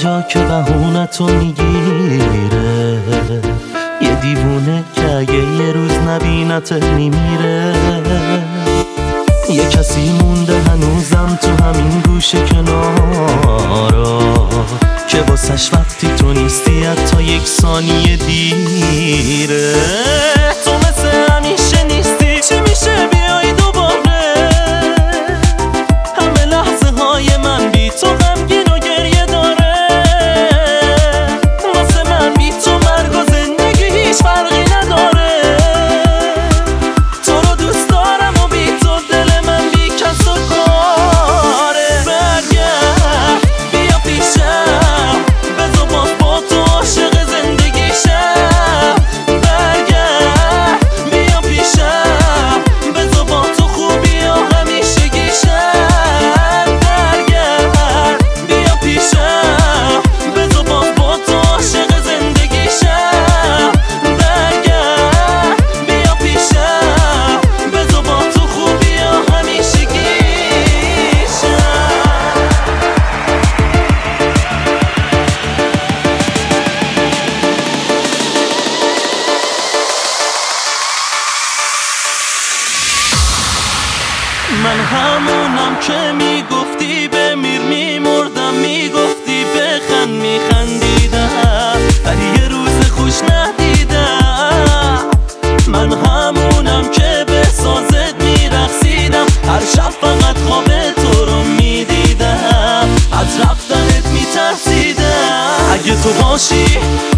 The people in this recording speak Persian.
اینجا که بهونتو میگیره، یه دیوونه که اگه یه روز نبینت میمیره. یه کسی مونده هنوزم تو همین گوشه کنارا، که واسش وقتی تو نیستی حتی یک ثانیه دیره. تو مثل همیشه نیستی، چی میشه بیای دوباره؟ همه لحظه های من بی تو غمگین و گریه داره. واسه من بی تو مرگ و زندگی هیچ فرقی نداره. تو رو دوست دارم و بی تو دل من بی کس و کاره. برگرد بیا پیشم، بذار باز با تو عاشق زندگیشم. برگرد بیا پیشم، بذار با تو خوبی و همیشگیشم. برگرد بیا پیشم، بذار باز با تو عاشق زندگیشم. برگرد بیا پیشم، بذار با تو خوبی و همیشگیشم. من همونم که میگفتی بمیر میمردم، میگفتی بخند میخندیدم، ولی یه روز خوش ندیدم. من همونم که به سازت میرقصیدم، هر شب فقط خواب تو رو میدیدم، از رفتنت میترسیدم. اگه تو باشی